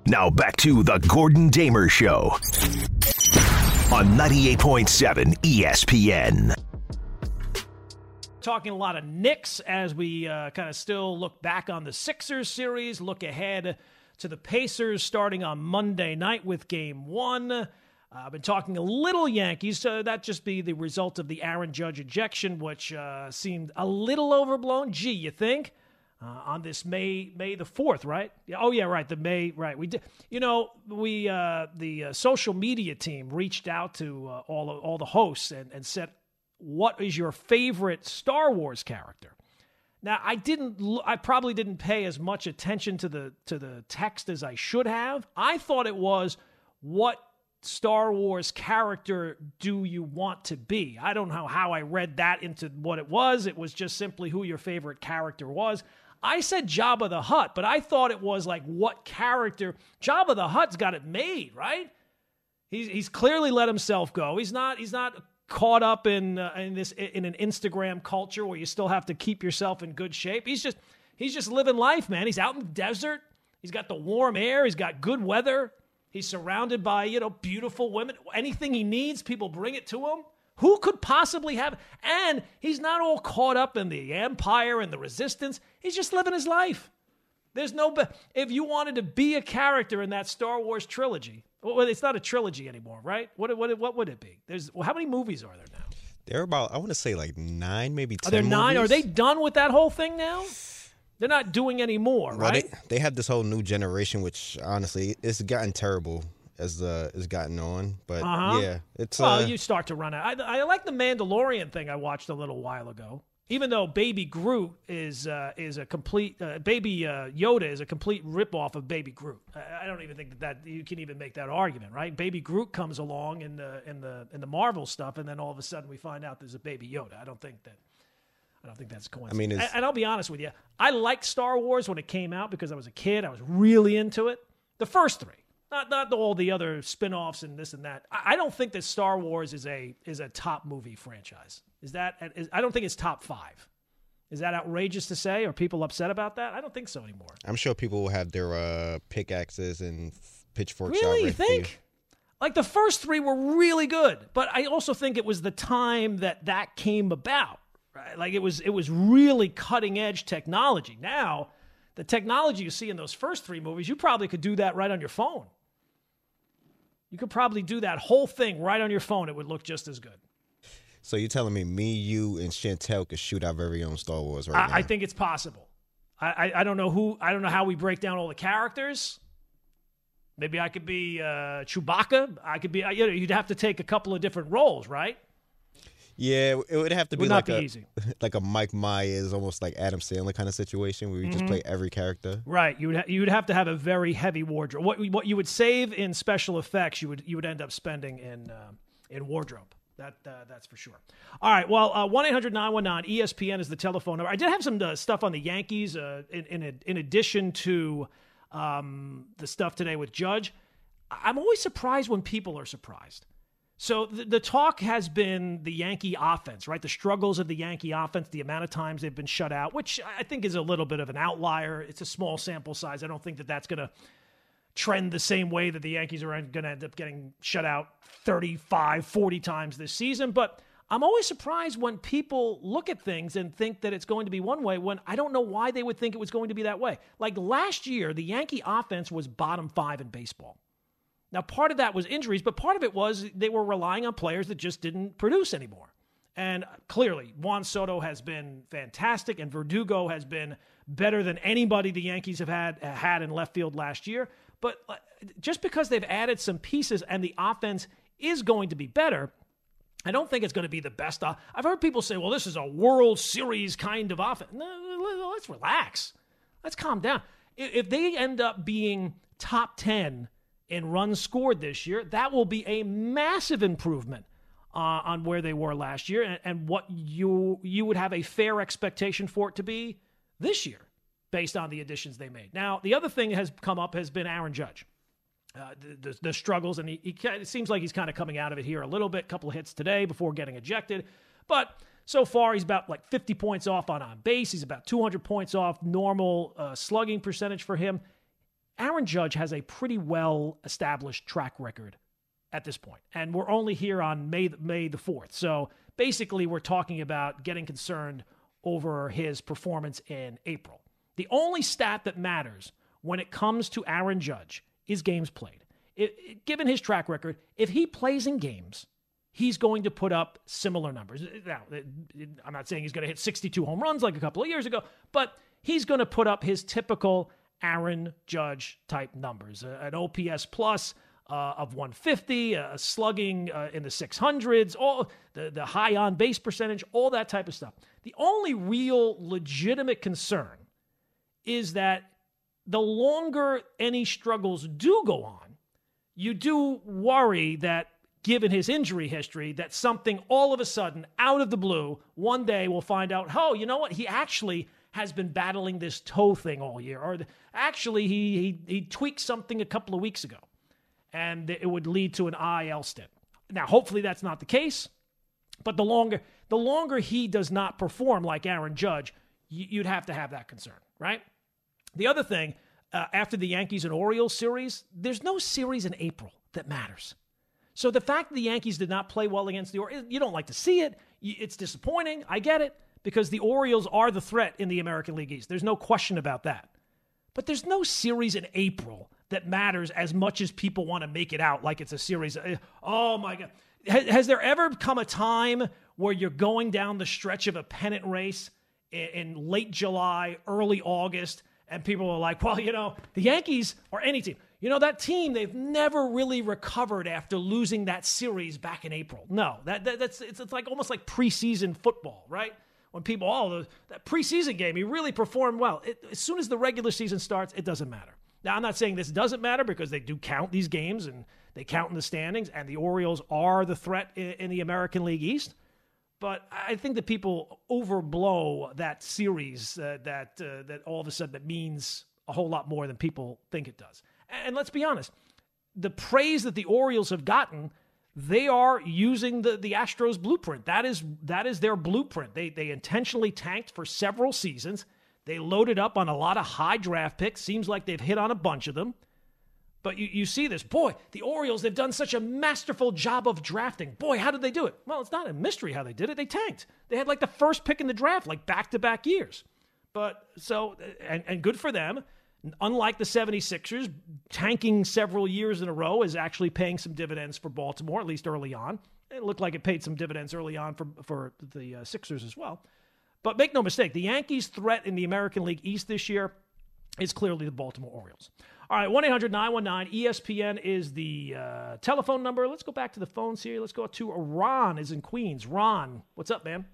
Now back to the Gordon Damer Show on 98.7 ESPN. Talking a lot of Knicks as we kind of still look back on the Sixers series, look ahead to the Pacers starting on Monday night with Game 1. I've been talking a little Yankees, so that just be the result of the Aaron Judge ejection, which seemed a little overblown. Gee, you think? On this May the 4th, right? Oh, yeah, right, the May, right. We did, the social media team reached out to all the hosts and said, what is your favorite Star Wars character? Now, I probably didn't pay as much attention to the text as I should have. I thought it was, what Star Wars character do you want to be? I don't know how I read that into what it was. It was just simply who your favorite character was. I said Jabba the Hutt, but I thought it was like what character. Jabba the Hutt's got it made, right? He's clearly let himself go. He's not caught up in an Instagram culture where you still have to keep yourself in good shape. He's just living life, man. He's out in the desert. He's got the warm air. He's got good weather. He's surrounded by, beautiful women. Anything he needs, people bring it to him. Who could possibly have? And he's not all caught up in the Empire and the Resistance. He's just living his life. There's no. If you wanted to be a character in that Star Wars trilogy, well, it's not a trilogy anymore, right? What would it be? How many movies are there now? There are about, I want to say, like 9, maybe 10. Are there 9? movies? Are they done with that whole thing now? They're not doing any more, right? They have this whole new generation, which honestly, it's gotten terrible as it's gotten on. But yeah, it's. Well, you start to run out. I like the Mandalorian thing I watched a little while ago. Even though Baby Groot is a complete Baby Yoda is a complete ripoff of Baby Groot. I don't even think that you can even make that argument, right? Baby Groot comes along in the Marvel stuff, and then all of a sudden we find out there's a Baby Yoda. I don't think that's coincidence. And I'll be honest with you, I liked Star Wars when it came out because I was a kid. I was really into it. The first 3. Not all the other spin-offs and this and that. I don't think that Star Wars is a top movie franchise. I don't think it's top 5. Is that outrageous to say? Are people upset about that? I don't think so anymore. I'm sure people will have their pickaxes and pitchforks. Really? You think? Like the first 3 were really good, but I also think it was the time that came about. Right? Like it was really cutting edge technology. Now, the technology you see in those first 3 movies, you probably could do that right on your phone. You could probably do that whole thing right on your phone. It would look just as good. So you're telling me, you, and Chantel could shoot our very own Star Wars right now? I think it's possible. I don't know I don't know how we break down all the characters. Maybe I could be Chewbacca. I could be. You'd have to take a couple of different roles, right? Yeah, it would have to be easy. Like a Mike Myers, almost like Adam Sandler kind of situation where you just play every character. Right. You would have to have a very heavy wardrobe. What you would save in special effects, you would end up spending in wardrobe. That's for sure. All right. Well, 1-800-919-ESPN is the telephone number. I did have some stuff on the Yankees in addition to the stuff today with Judge. I'm always surprised when people are surprised. So the talk has been the Yankee offense, right? The struggles of the Yankee offense, the amount of times they've been shut out, which I think is a little bit of an outlier. It's a small sample size. I don't think that's going to trend the same way that the Yankees are going to end up getting shut out 35, 40 times this season. But I'm always surprised when people look at things and think that it's going to be one way when I don't know why they would think it was going to be that way. Like last year, the Yankee offense was bottom 5 in baseball. Now, part of that was injuries, but part of it was they were relying on players that just didn't produce anymore. And clearly, Juan Soto has been fantastic, and Verdugo has been better than anybody the Yankees have had in left field last year. But just because they've added some pieces and the offense is going to be better, I don't think it's going to be the best. I've heard people say, well, this is a World Series kind of offense. No, let's relax. Let's calm down. If they end up being top 10 in runs scored this year, that will be a massive improvement on where they were last year and what you would have a fair expectation for it to be this year based on the additions they made. Now, the other thing that has come up has been Aaron Judge. The struggles, and it seems like he's kind of coming out of it here a little bit, couple of hits today before getting ejected. But so far, he's about like 50 points off on base. He's about 200 points off normal slugging percentage for him. Aaron Judge has a pretty well-established track record at this point. And we're only here on May the 4th. So basically, we're talking about getting concerned over his performance in April. The only stat that matters when it comes to Aaron Judge is games played. Given his track record, if he plays in games, he's going to put up similar numbers. Now, I'm not saying he's going to hit 62 home runs like a couple of years ago, but he's going to put up his typical Aaron Judge type numbers. An OPS plus of 150, a slugging in the 600s, all the high on base percentage, all that type of stuff. The only real legitimate concern is that the longer any struggles do go on, you do worry that, given his injury history, that something all of a sudden, out of the blue, one day we'll find out, oh, you know what? He actually has been battling this toe thing all year. Or actually, he tweaked something a couple of weeks ago, and it would lead to an IL stint. Now, hopefully that's not the case, but the longer he does not perform like Aaron Judge, you'd have to have that concern, right? The other thing, after the Yankees and Orioles series, there's no series in April that matters. So the fact that the Yankees did not play well against the Orioles, you don't like to see it. It's disappointing. I get it, because the Orioles are the threat in the American League East. There's no question about that. But there's no series in April that matters as much as people want to make it out like it's a series. Oh, my God. Has there ever come a time where you're going down the stretch of a pennant race in late July, early August, and people are like, well, you know, the Yankees or any team, you know, that team, they've never really recovered after losing that series back in April. No, it's like almost like preseason football, right? When people, that preseason game, he really performed well. As soon as the regular season starts, it doesn't matter. Now, I'm not saying this doesn't matter, because they do count these games and they count in the standings, and the Orioles are the threat in the American League East. But I think that people overblow that series, that all of a sudden it means a whole lot more than people think it does. And let's be honest, the praise that the Orioles have gotten, they are using the Astros blueprint. That is their blueprint. They intentionally tanked for several seasons. They loaded up on a lot of high draft picks. Seems like they've hit on a bunch of them. But you see this. Boy, the Orioles, they've done such a masterful job of drafting. Boy, how did they do it? Well, it's not a mystery how they did it. They tanked. They had like the first pick in the draft, like back-to-back years. But so, and good for them. Unlike the 76ers, tanking several years in a row is actually paying some dividends for Baltimore, at least early on. It looked like it paid some dividends early on for the Sixers as well. But make no mistake, the Yankees' threat in the American League East this year is clearly the Baltimore Orioles. All right, 1-800-919-ESPN is the telephone number. Let's go back to the phones here. Let's go to Ron is in Queens. Ron, what's up, man?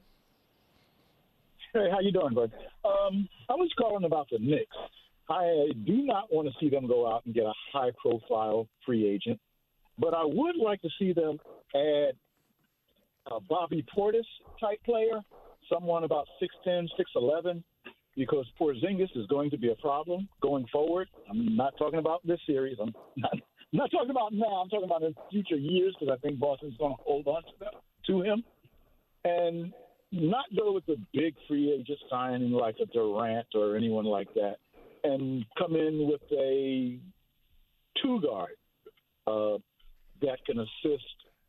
Hey, how you doing, bud? I was calling about the Knicks. I do not want to see them go out and get a high-profile free agent, but I would like to see them add a Bobby Portis-type player, someone about 6'10", 6'11", because Porzingis is going to be a problem going forward. I'm not talking about this series. I'm not talking about now. I'm talking about in future years, because I think Boston's going to hold on to him. And not go with the big free agent signing like a Durant or anyone like that, and come in with a two-guard that can assist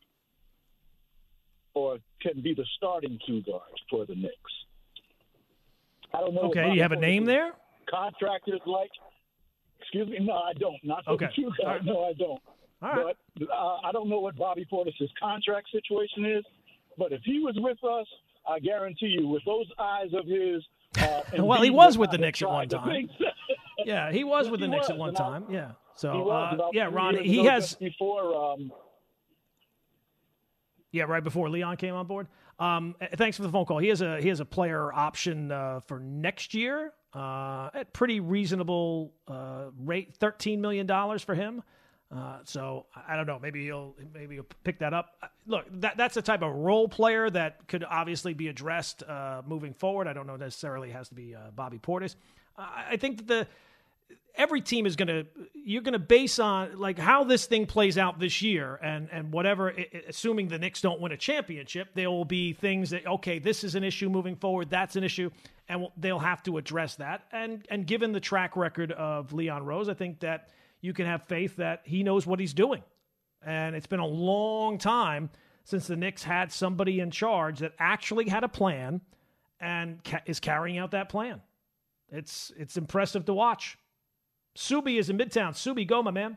or can be the starting two-guard for the Knicks. I don't know. Okay, you have a name there? Contractors like, excuse me, no, I don't. Not for the two-guard. Right. No, I don't. All right. But I don't know what Bobby Portis' contract situation is, but if he was with us, I guarantee you, with those eyes of his. Well, he was with the Knicks at one time. Yeah, he was with the Knicks at one time. Yeah. So, yeah, Ron, he has. Before. Yeah, right before Leon came on board. Thanks for the phone call. He has a player option for next year at pretty reasonable rate, $13 million for him. So I don't know. Maybe he'll pick that up. Look, that's the type of role player that could obviously be addressed moving forward. I don't know necessarily it has to be Bobby Portis. I think that every team is you're going to base on like how this thing plays out this year and whatever, assuming the Knicks don't win a championship, there will be things that, okay, this is an issue moving forward. That's an issue. and they'll have to address that. And given the track record of Leon Rose, I think that you can have faith that he knows what he's doing. And it's been a long time since the Knicks had somebody in charge that actually had a plan and is carrying out that plan. It's impressive to watch. Subi is in Midtown. Subi, go, my man.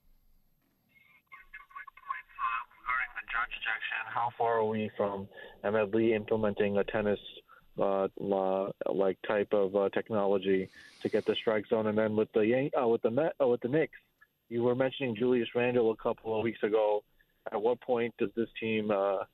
Regarding the judge ejection, how far are we from MLB implementing a tennis like type of technology to get the strike zone? And then with the Knicks, you were mentioning Julius Randle a couple of weeks ago. At what point does this team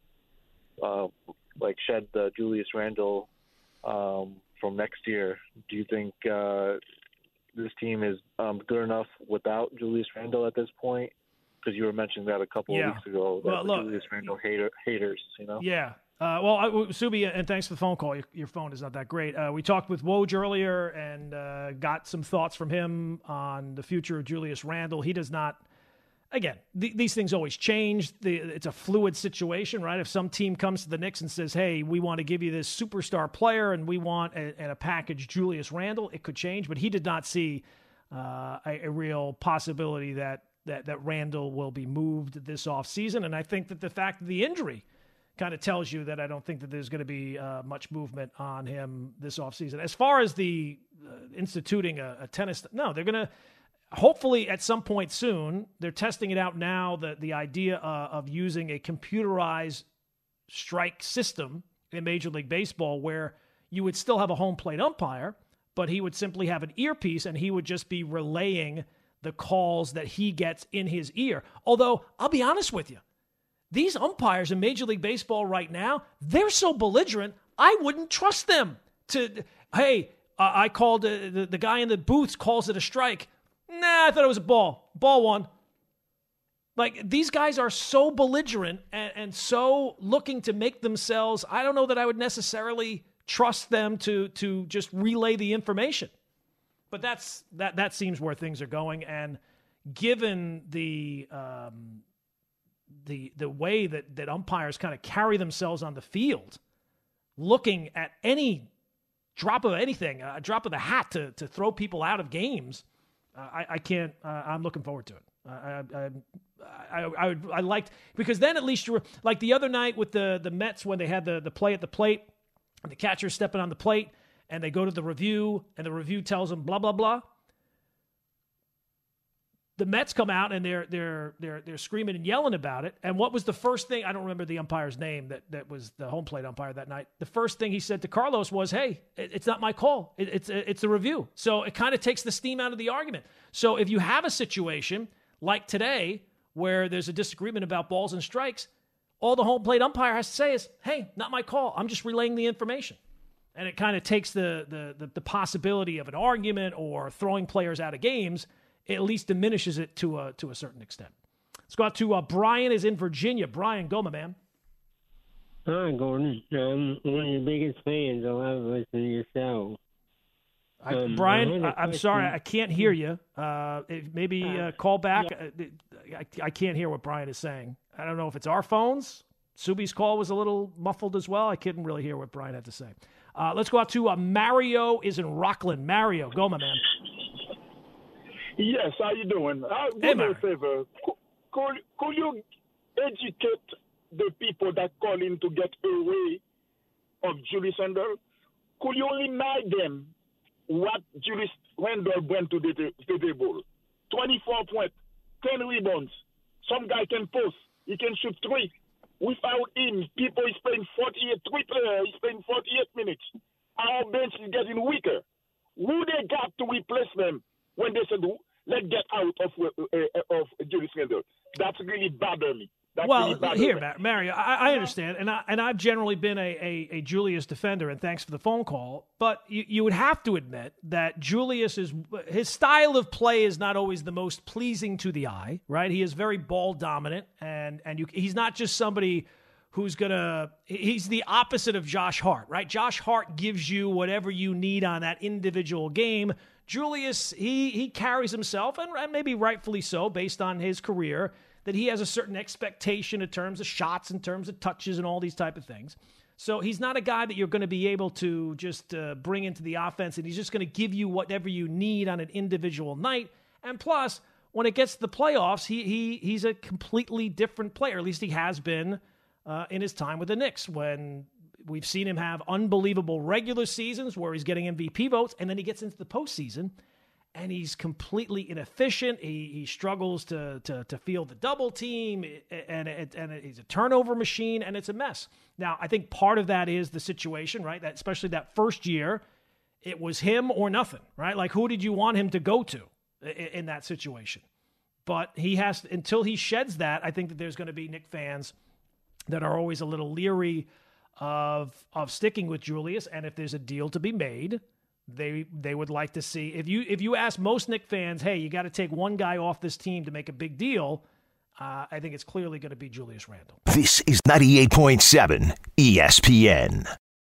shed the Julius Randle from next year? Do you think this team is good enough without Julius Randle at this point? Because you were mentioning that a couple of weeks ago. Julius Randle haters, you know? Yeah. Subi, and thanks for the phone call. Your phone is not that great. We talked with Woj earlier and got some thoughts from him on the future of Julius Randle. He does not. Again, these things always change. It's a fluid situation, right? If some team comes to the Knicks and says, hey, we want to give you this superstar player and we want a package Julius Randle, it could change. But he did not see a real possibility that Randle will be moved this offseason. And I think that the fact of the injury kind of tells you that I don't think that there's going to be much movement on him this offseason. As far as the instituting a tennis, no, they're going to, hopefully at some point soon, they're testing it out now, the idea of using a computerized strike system in Major League Baseball where you would still have a home plate umpire, but he would simply have an earpiece and he would just be relaying the calls that he gets in his ear. Although, I'll be honest with you, these umpires in Major League Baseball right now, they're so belligerent, I wouldn't trust them to, hey, I called, the guy in the booths calls it a strike. Nah, I thought it was a ball. Ball one. Like, these guys are so belligerent and so looking to make themselves, I don't know that I would necessarily trust them to just relay the information. But that seems where things are going. And given the way that umpires kind of carry themselves on the field, looking at any drop of anything, a drop of the hat to throw people out of games, I can't. I'm looking forward to it. I liked, because then at least you were like the other night with the Mets when they had the play at the plate, and the catcher's stepping on the plate, and they go to the review, and the review tells them blah blah blah. The Mets come out and they're screaming and yelling about it. And what was the first thing? I don't remember the umpire's name that was the home plate umpire that night. The first thing he said to Carlos was, "Hey, it's not my call. It's a review." So it kind of takes the steam out of the argument. So if you have a situation like today where there's a disagreement about balls and strikes, all the home plate umpire has to say is, "Hey, not my call. I'm just relaying the information." And it kind of takes the possibility of an argument or throwing players out of games. It at least diminishes it to a certain extent. Let's go out to Brian is in Virginia. Brian, go, my man. Hi, Gordon. I'm one of your biggest fans. I love listening to your show. Brian, I'm sorry, I can't hear you. Maybe call back. Yeah. I can't hear what Brian is saying. I don't know if it's our phones. Subi's call was a little muffled as well. I couldn't really hear what Brian had to say. Let's go out to Mario is in Rockland. Mario, go, my man. Yes, how you doing? Hey, me a favor. Could you educate the people that call in to get away of Julius Randle? Could you remind them what Julius Randle went to the table? 24 points, 10 rebounds. Some guy can post. He can shoot three. Without him, people is playing 48. Three players is playing 48 minutes. Our bench is getting weaker. Who they got to replace them when they said, let's get out of Julius Randle? That's really bothered me. Mario, I understand, and I've generally been a Julius defender, and thanks for the phone call. But you would have to admit that his style of play is not always the most pleasing to the eye, right? He is very ball dominant, and he's not just somebody who's he's the opposite of Josh Hart, right? Josh Hart gives you whatever you need on that individual game. Julius, he carries himself, and maybe rightfully so, based on his career, that he has a certain expectation in terms of shots, in terms of touches, and all these type of things. So he's not a guy that you're going to be able to just bring into the offense, and he's just going to give you whatever you need on an individual night. And plus, when it gets to the playoffs, he's a completely different player. At least he has been in his time with the Knicks, when we've seen him have unbelievable regular seasons where he's getting MVP votes, and then he gets into the postseason, and he's completely inefficient. He struggles to field the double team, and he's a turnover machine, and it's a mess. Now, I think part of that is the situation, right? That especially that first year, it was him or nothing, right? Like, who did you want him to go to in that situation? But he has, until he sheds that, I think that there's going to be Knick fans that are always a little leery of sticking with Julius, and if there's a deal to be made, they would like to see. If you ask most Knick fans, hey, you got to take one guy off this team to make a big deal, I think it's clearly going to be Julius Randle. This is 98.7 ESPN.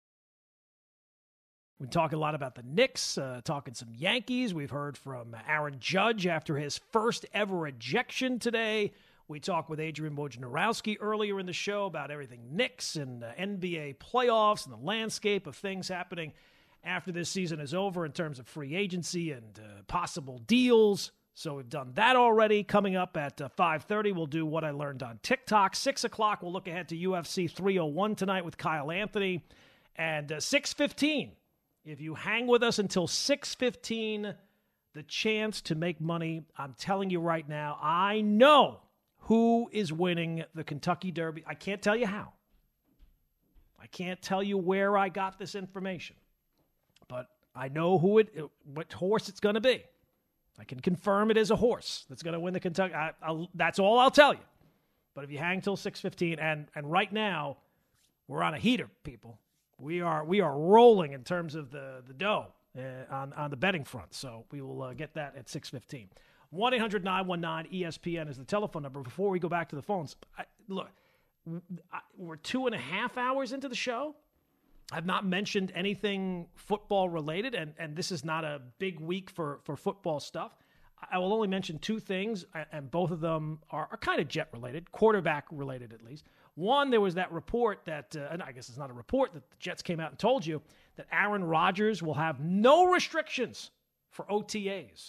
We talk a lot about the Knicks, talking some Yankees. We've heard from Aaron Judge after his first ever ejection today. We talked with Adrian Wojnarowski earlier in the show about everything Knicks and NBA playoffs and the landscape of things happening after this season is over in terms of free agency and possible deals. So we've done that already. Coming up at 5:30, we'll do What I Learned on TikTok. 6 o'clock, we'll look ahead to UFC 301 tonight with Kyle Anthony. And 6:15, if you hang with us until 6:15, the chance to make money. I'm telling you right now, I know who is winning the Kentucky Derby. I can't tell you how. I can't tell you where I got this information. But I know what horse it's going to be. I can confirm it is a horse that's going to win the Kentucky. That's all I'll tell you. But if you hang till 6:15, and right now we're on a heater, people. We are rolling in terms of the dough on the betting front. So we will get that at 6:15. 1-800-919-ESPN is the telephone number. Before we go back to the phones, look, we're 2.5 hours into the show. I've not mentioned anything football related, and this is not a big week for football stuff. I will only mention two things, and both of them are kind of Jet related, quarterback related at least. One, there was that report that, and I guess it's not a report, that the Jets came out and told you that Aaron Rodgers will have no restrictions for OTAs.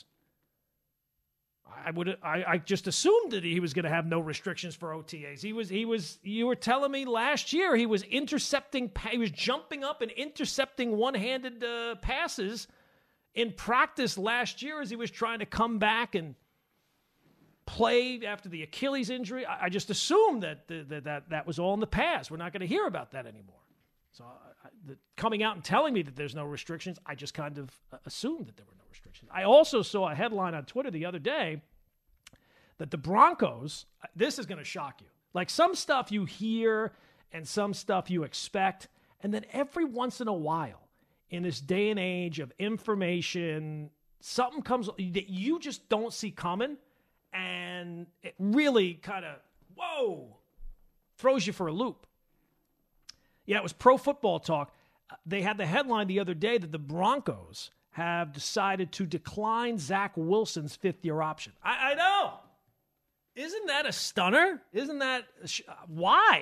I just assumed that he was going to have no restrictions for OTAs. You were telling me last year he was jumping up and intercepting one-handed passes in practice last year as he was trying to come back and play after the Achilles injury. I just assumed that was all in the past. We're not going to hear about that anymore. So coming out and telling me that there's no restrictions, I just kind of assumed that there were no restrictions. I also saw a headline on Twitter the other day that the Broncos, this is going to shock you. Like, some stuff you hear and some stuff you expect, and then every once in a while, in this day and age of information, something comes that you just don't see coming, and it really kind of, throws you for a loop. Yeah, it was Pro Football Talk. They had the headline the other day that the Broncos have decided to decline Zach Wilson's fifth-year option. I know. Isn't that a stunner? Isn't that why?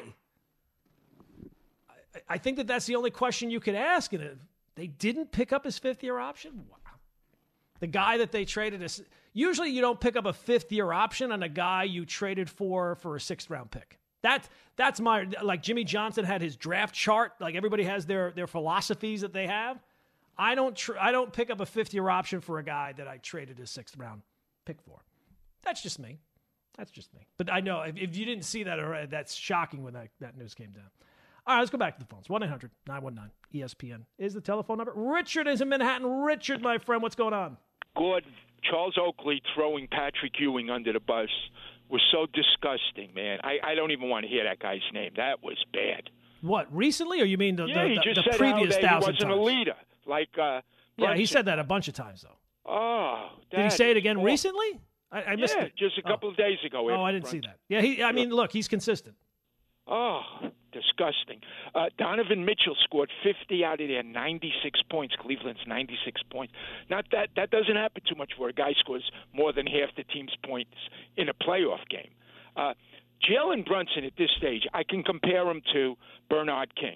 I think that's the only question you could ask. And they didn't pick up his fifth-year option? Wow. The guy that they traded usually you don't pick up a fifth-year option on a guy you traded for a sixth-round pick. That's my, like Jimmy Johnson had his draft chart. Like, everybody has their philosophies that they have. I don't pick up a fifth-year option for a guy that I traded a sixth-round pick for. That's just me. But I know if you didn't see that already, that's shocking when that news came down. All right, let's go back to the phones. 1-800-919-ESPN is the telephone number. Richard is in Manhattan. Richard, my friend, what's going on? Good. Charles Oakley throwing Patrick Ewing under the bus was so disgusting, man. I don't even want to hear that guy's name. That was bad. What, recently, or you mean the he just said previous 1,000 he wasn't times? a leader. Yeah, he said that a bunch of times, though. Oh, did he say it again recently? I missed it. Just a couple of days ago. Oh, I didn't see that. Yeah, look, he's consistent. Oh, disgusting. Donovan Mitchell scored 50 out of their 96 points. Cleveland's 96 points. Not that doesn't happen too much where a guy scores more than half the team's points in a playoff game. Jalen Brunson at this stage, I can compare him to Bernard King.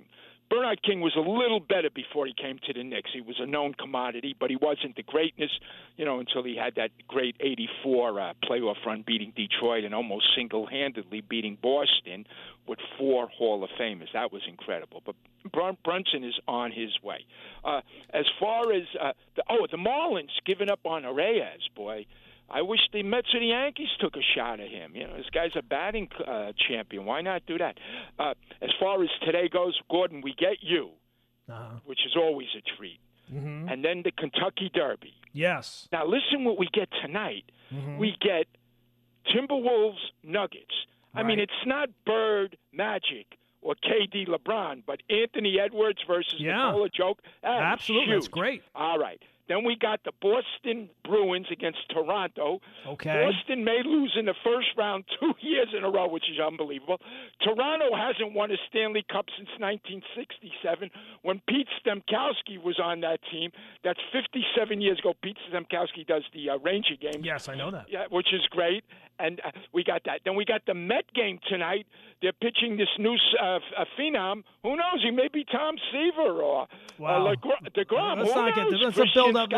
Bernard King was a little better before he came to the Knicks. He was a known commodity, but he wasn't the greatness, until he had that great '84 playoff run beating Detroit and almost single-handedly beating Boston with 4 Hall of Famers. That was incredible. But Brunson is on his way. As far as the Marlins giving up on Reyes, boy. I wish the Mets or the Yankees took a shot at him. This guy's a batting champion. Why not do that? As far as today goes, Gordon, we get you, which is always a treat. Mm-hmm. And then the Kentucky Derby. Yes. Now, listen what we get tonight. Mm-hmm. We get Timberwolves Nuggets. Right. I mean, it's not Bird Magic or KD LeBron, but Anthony Edwards versus Nikola Jokic. Absolutely. That's great. All right. Then we got the Boston Bruins against Toronto. Okay. Boston may lose in the first round 2 years in a row, which is unbelievable. Toronto hasn't won a Stanley Cup since 1967 when Pete Stemkowski was on that team. That's 57 years ago. Pete Stemkowski does the Ranger game. Yes, I know that. Yeah, which is great. And we got that. Then we got the Met game tonight. They're pitching this new phenom. Who knows? He may be Tom Seaver or DeGrom. Let's not build up.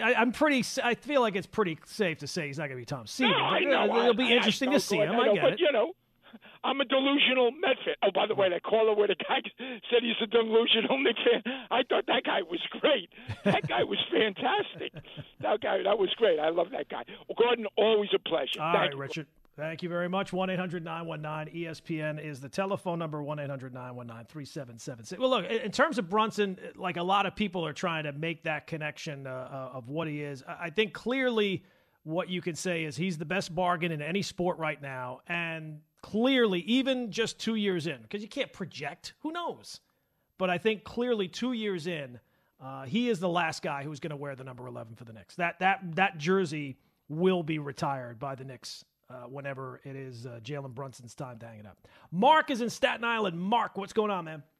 I feel like it's pretty safe to say he's not going to be Tom Seaver. No, I know. It'll be interesting to see him. I get it. But, I'm a delusional Met fan. Oh, by the way, that caller where the guy said he's a delusional Knicks fan, I thought that guy was great. That guy was fantastic. That was great. I love that guy. Gordon, always a pleasure. All right, Richard. Thank you very much. 1-800-919-ESPN is the telephone number, 1-800-919-3776. Well, look, in terms of Brunson, like a lot of people are trying to make that connection of what he is. I think clearly what you can say is he's the best bargain in any sport right now. And clearly, even just 2 years in, because you can't project, who knows? But I think clearly 2 years in, he is the last guy who's going to wear the number 11 for the Knicks. That jersey will be retired by the Knicks whenever it is Jalen Brunson's time to hang it up. Mark is in Staten Island. Mark, what's going on, man?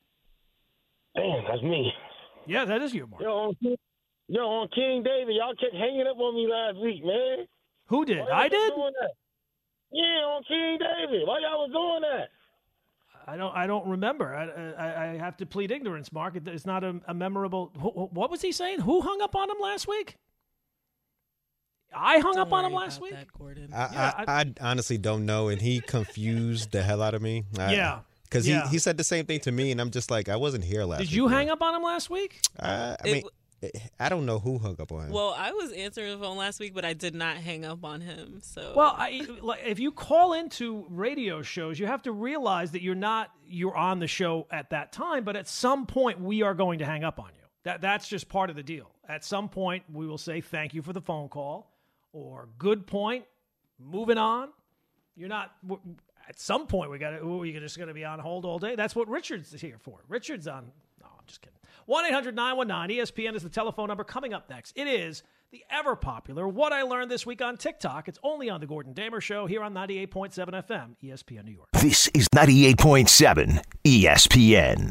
Damn, that's me. Yeah, that is you, Mark. Yo, on King David, y'all kept hanging up on me last week, man. Who did? I did? Yeah, on King David. Why y'all was doing that? I don't remember. I have to plead ignorance, Mark. It's not a memorable. What was he saying? Who hung up on him last week? I hung up on him last week. I honestly don't know, and he confused the hell out of me. Because he said the same thing to me, and I'm just like, I wasn't here last week. Did you hang up on him last week? I don't know who hung up on him. Well, I was answering the phone last week, but I did not hang up on him. So, well, if you call into radio shows, you have to realize that you're on the show at that time, but at some point we are going to hang up on you. That's just part of the deal. At some point we will say thank you for the phone call or good point, moving on. You're not. At some point you're just going to be on hold all day. That's what Richard's here for. Richard's on. No, I'm just kidding. 1-800-919-ESPN is the telephone number. Coming up next, it is the ever-popular What I Learned This Week on TikTok. It's only on The Gordon Damer Show here on 98.7 FM, ESPN New York. This is 98.7 ESPN.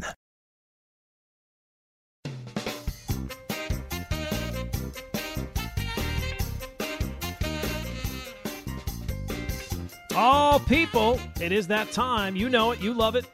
Oh, people, it is that time. You know it. You love it.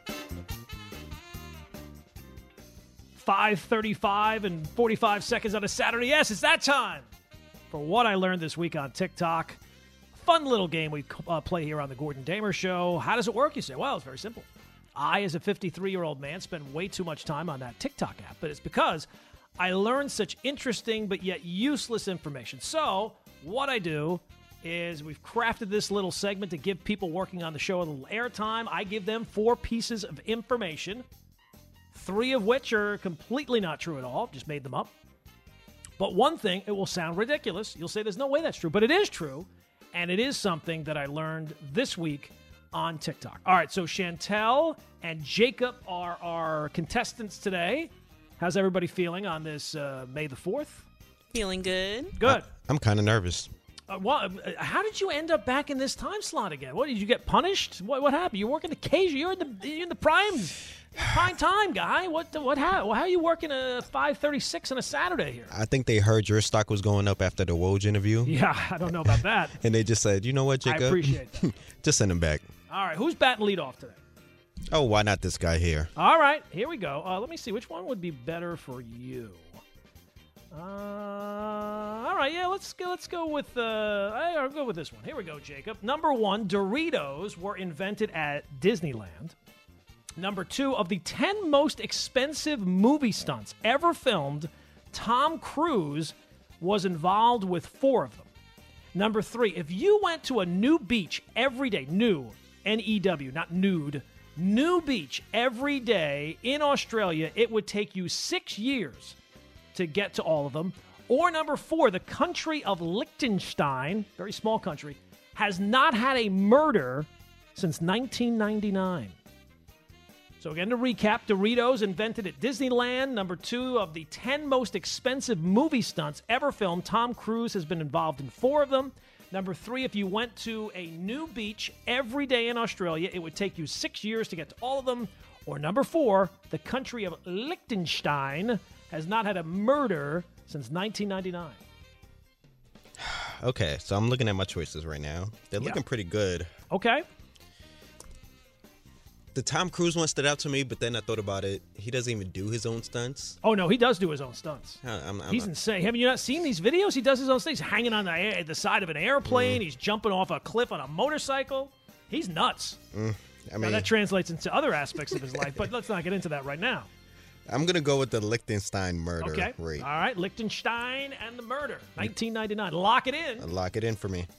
5:35 and 45 seconds on a Saturday. Yes, it's that time for What I Learned This Week on TikTok. Fun little game we play here on the Gordon Damer Show. How does it work, you say? Well, it's very simple. I, as a 53-year-old man, spend way too much time on that TikTok app, but it's because I learned such interesting but yet useless information. So what I do is we've crafted this little segment to give people working on the show a little airtime. I give them 4 pieces of information, 3 of which are completely not true at all, just made them up. But one thing, it will sound ridiculous. You'll say there's no way that's true, but it is true, and it is something that I learned this week on TikTok. All right, so Chantel and Jacob are our contestants today. How's everybody feeling on this May the 4th? Feeling good. Good. I'm kind of nervous. How did you end up back in this time slot again? What, did you get punished? What happened? You're working occasionally. You're in the prime time, guy. How are you working a 5:36 on a Saturday here? I think they heard your stock was going up after the Woj interview. Yeah, I don't know about that. And they just said, you know what, Jacob? I appreciate it. Just send him back. All right, who's batting leadoff today? Oh, why not this guy here? All right, here we go. Let me see. Which one would be better for you? All right, yeah, let's go with I'll go with this one. Here we go, Jacob. Number 1, Doritos were invented at Disneyland. Number 2, of the 10 most expensive movie stunts ever filmed, Tom Cruise was involved with 4 of them. Number 3, if you went to a new beach every day, new, N-E-W, not nude, new beach every day in Australia, it would take you 6 years to get to all of them. Or number 4, the country of Liechtenstein, very small country, has not had a murder since 1999. So again, to recap, Doritos invented at Disneyland. Number 2, of the 10 most expensive movie stunts ever filmed, Tom Cruise has been involved in 4 of them. Number 3, if you went to a new beach every day in Australia, it would take you 6 years to get to all of them. Or number 4, the country of Liechtenstein has not had a murder since 1999. Okay, so I'm looking at my choices right now. They're looking pretty good. Okay. The Tom Cruise one stood out to me, but then I thought about it. He doesn't even do his own stunts. Oh, no, he does do his own stunts. He's insane. Have you not seen these videos? He does his own things. He's hanging on the side of an airplane. He's jumping off a cliff on a motorcycle. He's nuts. Now, that translates into other aspects of his life, but let's not get into that right now. I'm going to go with the Liechtenstein murder rate. All right, Liechtenstein and the murder, 1999. Lock it in. Lock it in for me.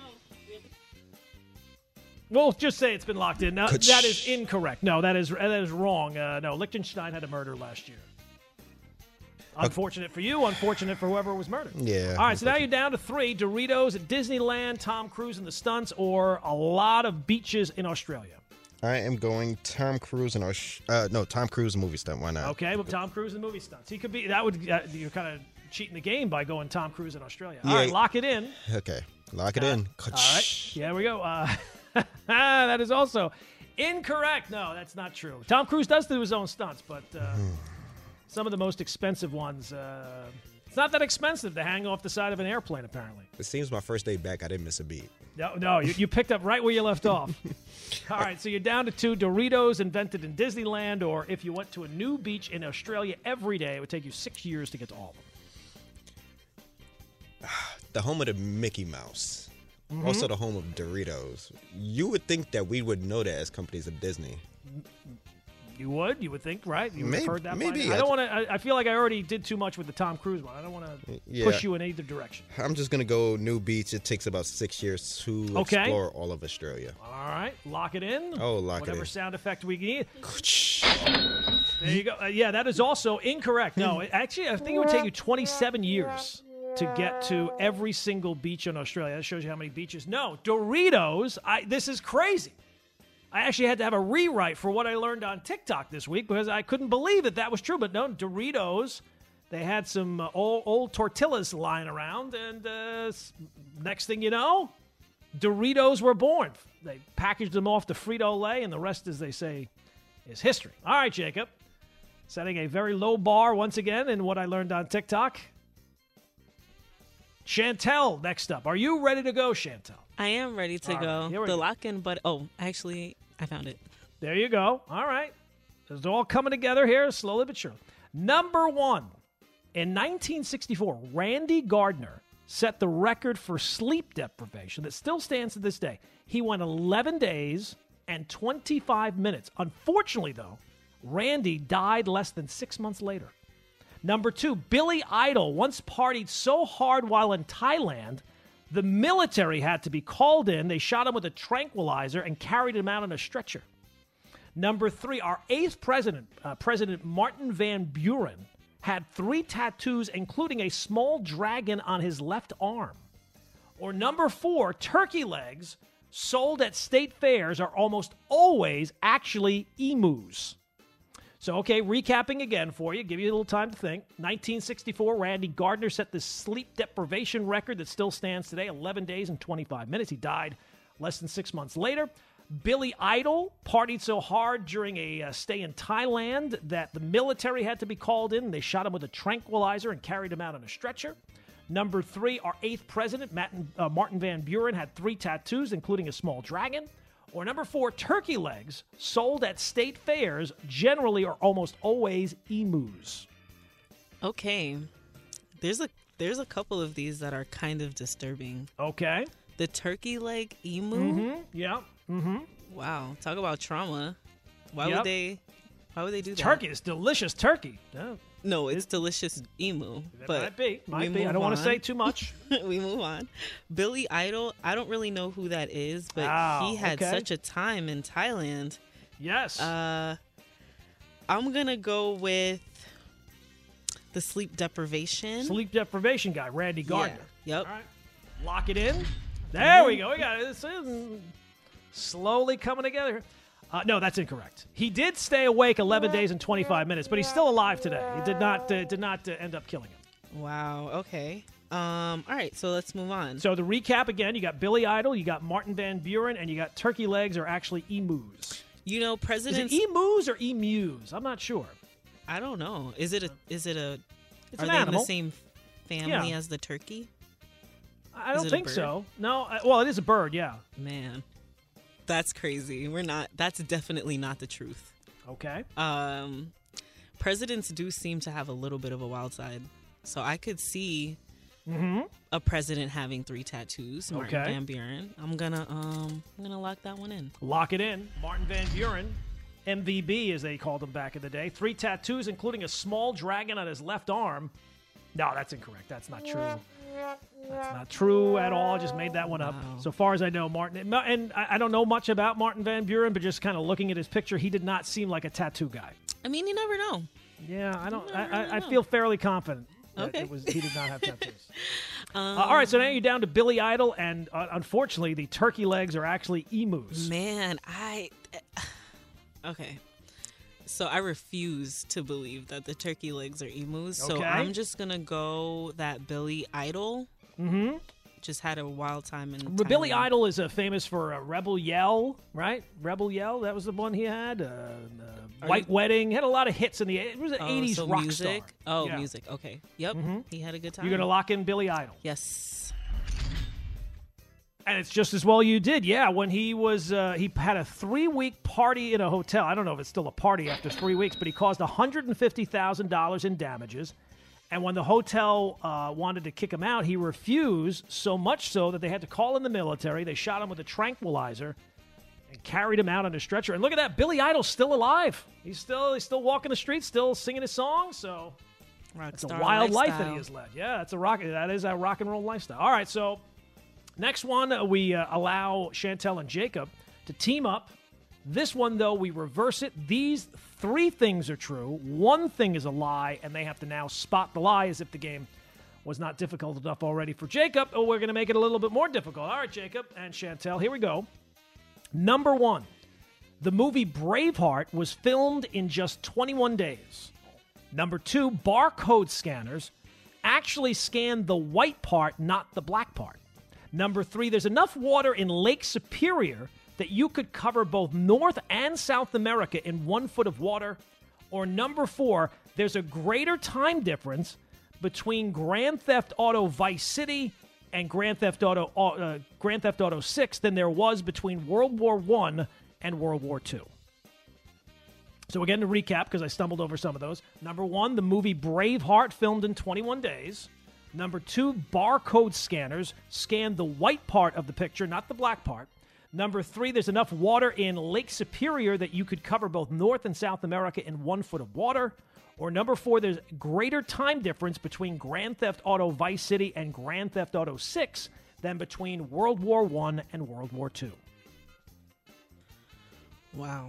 We'll just say it's been locked in. Now, that is incorrect. No, that is wrong. No, Liechtenstein had a murder last year. Unfortunate for you, unfortunate for whoever was murdered. Yeah. All right, so now you're down to 3. Doritos at Disneyland, Tom Cruise in the stunts, or a lot of beaches in Australia. I am going Tom Cruise and Tom Cruise movie stunt. Why not? Okay, but Tom Cruise and movie stunts. He could be. That would you're kind of cheating the game by going Tom Cruise in Australia. All right, lock it in. Okay, lock it in. All right, here we go. That is also incorrect. No, that's not true. Tom Cruise does do his own stunts, but some of the most expensive ones. It's not that expensive to hang off the side of an airplane, apparently. It seems my first day back, I didn't miss a beat. No, you picked up right where you left off. All right, so you're down to 2. Doritos invented in Disneyland, or if you went to a new beach in Australia every day, it would take you 6 years to get to all of them. The home of the Mickey Mouse. Mm-hmm. Also the home of Doritos. You would think that we would know that as companies of Disney. You would think, right? You would have heard that. Maybe. I don't want to. I feel like I already did too much with the Tom Cruise one. I don't want to push you in either direction. I'm just gonna go new beach. It takes about 6 years to explore all of Australia. All right, lock it in. Oh, lock it in. Whatever sound effect we need. There you go. Yeah, that is also incorrect. No, actually, I think it would take you 27 years to get to every single beach in Australia. That shows you how many beaches. No, Doritos. This is crazy. I actually had to have a rewrite for what I learned on TikTok this week because I couldn't believe that was true. But no, Doritos, they had some old tortillas lying around, and next thing you know, Doritos were born. They packaged them off to Frito-Lay, and the rest, as they say, is history. All right, Jacob, setting a very low bar once again in what I learned on TikTok. Chantel, next up. Are you ready to go, Chantel? I am ready to go. The lock-in, but actually, I found it. There you go. All right. It's all coming together here, slowly but surely. Number 1. In 1964, Randy Gardner set the record for sleep deprivation that still stands to this day. He went 11 days and 25 minutes. Unfortunately, though, Randy died less than 6 months later. Number 2, Billy Idol once partied so hard while in Thailand, the military had to be called in. They shot him with a tranquilizer and carried him out on a stretcher. Number 3, our 8th president, President Martin Van Buren, had 3 tattoos, including a small dragon on his left arm. Or number 4, turkey legs sold at state fairs are almost always actually emus. So, okay, recapping again for you, give you a little time to think. 1964, Randy Gardner set this sleep deprivation record that still stands today, 11 days and 25 minutes. He died less than 6 months later. Billy Idol partied so hard during a stay in Thailand that the military had to be called in. They shot him with a tranquilizer and carried him out on a stretcher. Number 3, our 8th president, Martin Van Buren, had 3 tattoos, including a small dragon. Or number 4, turkey legs sold at state fairs generally are almost always emus. Okay. There's a couple of these that are kind of disturbing. Okay. The turkey leg emu? Mm-hmm. Yeah. Mm-hmm. Wow. Talk about trauma. Why would they do that? Turkey is delicious turkey. Yeah. No, it's delicious emu. But might be. I don't want to say too much. We move on. Billy Idol, I don't really know who that is, but he had such a time in Thailand. Yes. I'm going to go with the sleep deprivation. Sleep deprivation guy, Randy Gardner. Yeah. Yep. All right. Lock it in. There we go. We got it. This is slowly coming together. No, that's incorrect. He did stay awake 11 days and 25 minutes, but he's still alive today. He did not end up killing him. Wow. Okay. All right. So let's move on. So the recap again: you got Billy Idol, you got Martin Van Buren, and you got turkey legs are actually emus. You know, presidents. Is it emus or emus? I'm not sure. I don't know. Is it a? It's are an they animal. in the same family as the turkey? I don't think so. No. Well, it is a bird. Yeah. Man. That's crazy. That's definitely not the truth. Okay. Presidents do seem to have a little bit of a wild side. So I could see a president having 3 tattoos. Martin Van Buren. I'm gonna lock that one in. Lock it in. Martin Van Buren, MVB as they called him back in the day. 3 tattoos, including a small dragon on his left arm. No, that's incorrect. That's not true. That's not true at all. I just made that one up. So far as I know, Martin, and I don't know much about Martin Van Buren, but just kind of looking at his picture, he did not seem like a tattoo guy. I mean, you never know. Yeah, I don't. I feel fairly confident that he did not have tattoos. All right, so now you're down to Billy Idol, and unfortunately, the turkey legs are actually emus. Man, okay. So I refuse to believe that the turkey legs are emus. So I'm just going to go that Billy Idol just had a wild time in Thailand. Billy Idol is famous for Rebel Yell, right? Rebel Yell, that was the one he had. White Wedding. He had a lot of hits in the 80s. It was an 80s rock music? star. Oh, music. Okay. Yep. He had a good time. You're going to lock in Billy Idol. Yes. And it's just as well you did. Yeah, when he was, he had a 3-week party in a hotel. I don't know if it's still a party after 3 weeks, but he caused $150,000 in damages. And when the hotel wanted to kick him out, he refused, so much so that they had to call in the military. They shot him with a tranquilizer and carried him out on a stretcher. And look at that, Billy Idol's still alive. He's still walking the streets, still singing his songs. So it's a wild life that he has led. Yeah, that is a rock and roll lifestyle. All right, so next one, we allow Chantel and Jacob to team up. This one, though, we reverse it. These 3 things are true. 1 thing is a lie, and they have to now spot the lie as if the game was not difficult enough already for Jacob. Oh, we're going to make it a little bit more difficult. All right, Jacob and Chantel, here we go. Number 1, the movie Braveheart was filmed in just 21 days. Number 2, barcode scanners actually scanned the white part, not the black part. Number 3, there's enough water in Lake Superior that you could cover both North and South America in 1 foot of water. Or number 4, there's a greater time difference between Grand Theft Auto Vice City and Grand Theft Auto 6 than there was between World War I and World War II. So again, to recap, because I stumbled over some of those. Number 1, the movie Braveheart filmed in 21 days. Number 2, barcode scanners scanned the white part of the picture, not the black part. Number 3, there's enough water in Lake Superior that you could cover both North and South America in 1 foot of water. Or number 4, there's greater time difference between Grand Theft Auto Vice City and Grand Theft Auto 6 than between World War I and World War II. Wow.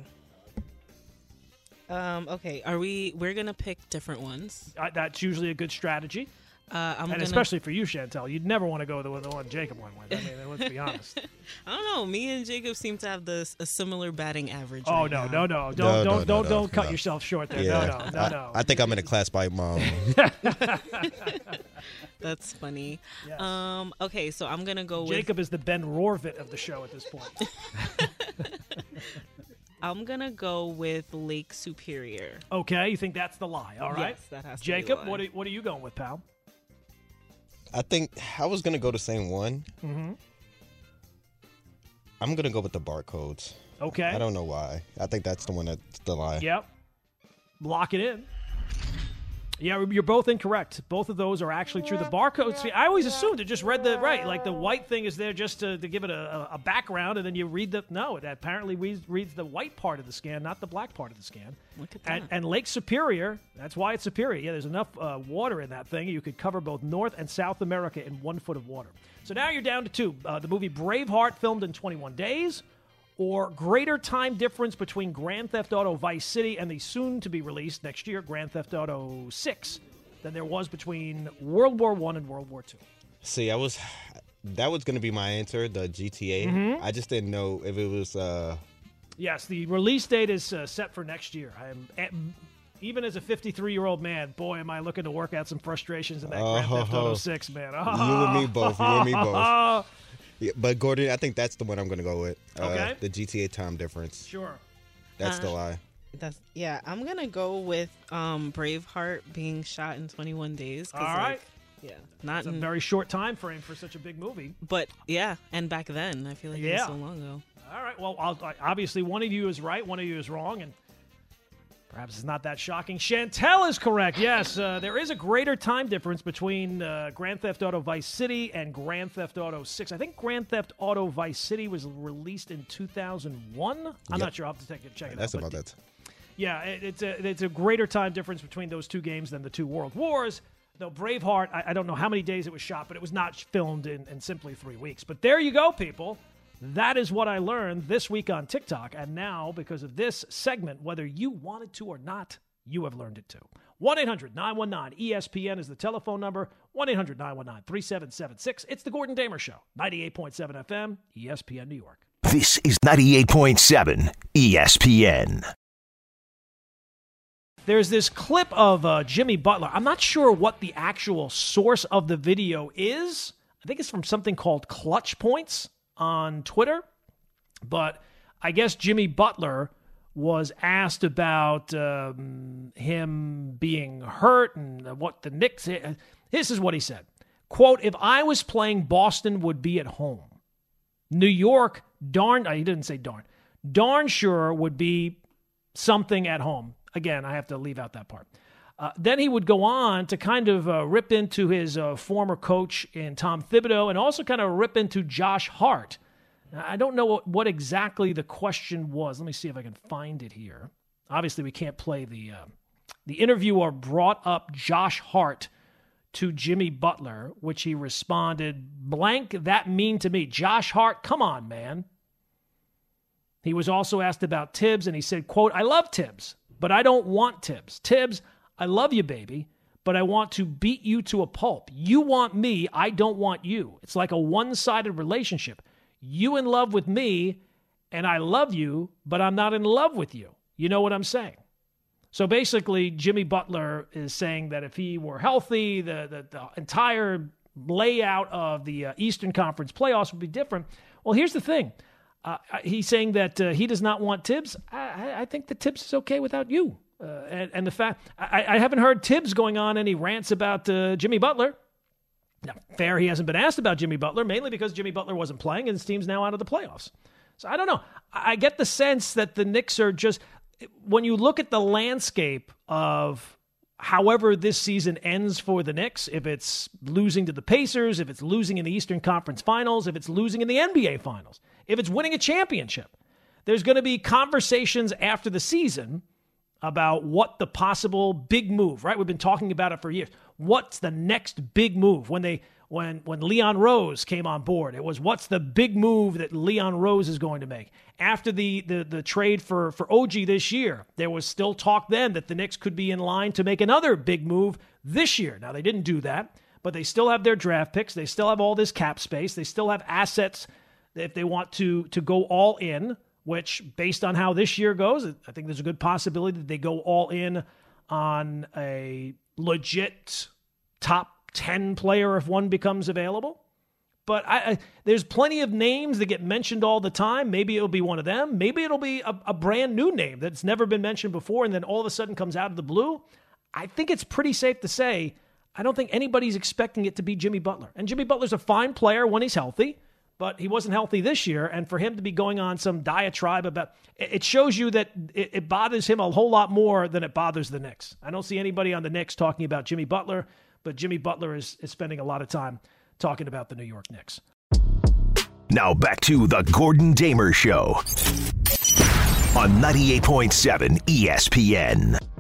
Okay, we're going to pick different ones. That's usually a good strategy. Especially for you, Chantel. You'd never want to go with the one Jacob went with. I mean, let's be honest. I don't know. Me and Jacob seem to have a similar batting average. Oh, no. Don't cut yourself short there. Yeah. No. I think I'm in a class by mom. That's funny. Yes. Okay, so I'm going to go with... Jacob is the Ben Rorvit of the show at this point. I'm going to go with Lake Superior. Okay, you think that's the lie. All right. Yes, that has to Jacob, be the lie. what are you going with, pal? I think I was going to go the same one. Mm-hmm. I'm going to go with the barcodes. Okay. I don't know why. I think that's the one that's the lie. Yep. Lock it in. Yeah, you're both incorrect. Both of those are actually true. The barcodes, I always assumed it just read the right. Like the white thing is there just to give it a background, and then you read the. No, it apparently reads the white part of the scan, not the black part of the scan. Look at that. And Lake Superior, that's why it's Superior. Yeah, there's enough water in that thing. You could cover both North and South America in 1 foot of water. So now you're down to two. The movie Braveheart, filmed in 21 days. Or greater time difference between Grand Theft Auto Vice City and the soon-to-be-released next year Grand Theft Auto 6 than there was between World War I and World War II. See, that was going to be my answer, the GTA. Mm-hmm. I just didn't know if it was... Yes, the release date is set for next year. Even as a 53-year-old man, boy, am I looking to work out some frustrations in that Grand Theft Auto 6, man. You and me both. Yeah, but Gordon, I think that's the one I'm going to go with. Okay. The GTA time difference. Sure. That's the lie. I'm going to go with Braveheart being shot in 21 days. All right. Not a very short time frame for such a big movie. But, yeah, and back then, I feel like it was so long ago. All right. Well, obviously one of you is right, one of you is wrong, and perhaps it's not that shocking. Chantel is correct. Yes, there is a greater time difference between Grand Theft Auto Vice City and Grand Theft Auto 6. I think Grand Theft Auto Vice City was released in 2001. I'm not sure. I'll have to check it out. That's about that. Yeah, it's a greater time difference between those two games than the two World Wars. Though Braveheart, I don't know how many days it was shot, but it was not filmed in simply 3 weeks. But there you go, people. That is what I learned this week on TikTok. And now, because of this segment, whether you wanted to or not, you have learned it too. 1-800-919-ESPN is the telephone number. 1-800-919-3776. It's the Gordon Damer Show. 98.7 FM, ESPN New York. This is 98.7 ESPN. There's this clip of Jimmy Butler. I'm not sure what the actual source of the video is. I think it's from something called Clutch Points on Twitter, but I guess Jimmy Butler was asked about him being hurt and what the Knicks... This is what he said. Quote, if I was playing, Boston would be at home. New York, he didn't say darn sure would be something at home. Again, I have to leave out that part. Then he would go on to kind of rip into his former coach in Tom Thibodeau and also kind of rip into Josh Hart. Now, I don't know what exactly the question was. Let me see if I can find it here. Obviously, we can't play the interviewer brought up Josh Hart to Jimmy Butler, which he responded, blank, that mean to me. Josh Hart, come on, man. He was also asked about Tibbs, and he said, quote, I love Tibbs, but I don't want Tibbs. Tibbs, I love you, baby, but I want to beat you to a pulp. You want me, I don't want you. It's like a one-sided relationship. You in love with me, and I love you, but I'm not in love with you. You know what I'm saying? So basically, Jimmy Butler is saying that if he were healthy, the entire layout of the Eastern Conference playoffs would be different. Well, here's the thing. He's saying that he does not want Tibbs. I think that Tibbs is okay without you. And the fact, I haven't heard Tibbs going on any rants about Jimmy Butler. Now, fair, he hasn't been asked about Jimmy Butler, mainly because Jimmy Butler wasn't playing and his team's now out of the playoffs. So I don't know. I get the sense that the Knicks are just, when you look at the landscape of however this season ends for the Knicks, if it's losing to the Pacers, if it's losing in the Eastern Conference Finals, if it's losing in the NBA Finals, if it's winning a championship, there's going to be conversations after the season about what the possible big move, right? We've been talking about it for years. What's the next big move? When Leon Rose came on board, it was what's the big move that Leon Rose is going to make? After the trade for OG this year, there was still talk then that the Knicks could be in line to make another big move this year. Now, they didn't do that, but they still have their draft picks. They still have all this cap space. They still have assets if they want to go all in, which, based on how this year goes, I think there's a good possibility that they go all in on a legit top 10 player if one becomes available. But there's plenty of names that get mentioned all the time. Maybe it'll be one of them. Maybe it'll be a brand new name that's never been mentioned before and then all of a sudden comes out of the blue. I think it's pretty safe to say I don't think anybody's expecting it to be Jimmy Butler. And Jimmy Butler's a fine player when he's healthy. but he wasn't healthy this year. And for him to be going on some diatribe about it shows you that it bothers him a whole lot more than it bothers the Knicks. I don't see anybody on the Knicks talking about Jimmy Butler, but Jimmy Butler is spending a lot of time talking about the New York Knicks. Now back to the Gordon Damer Show on 98.7 ESPN.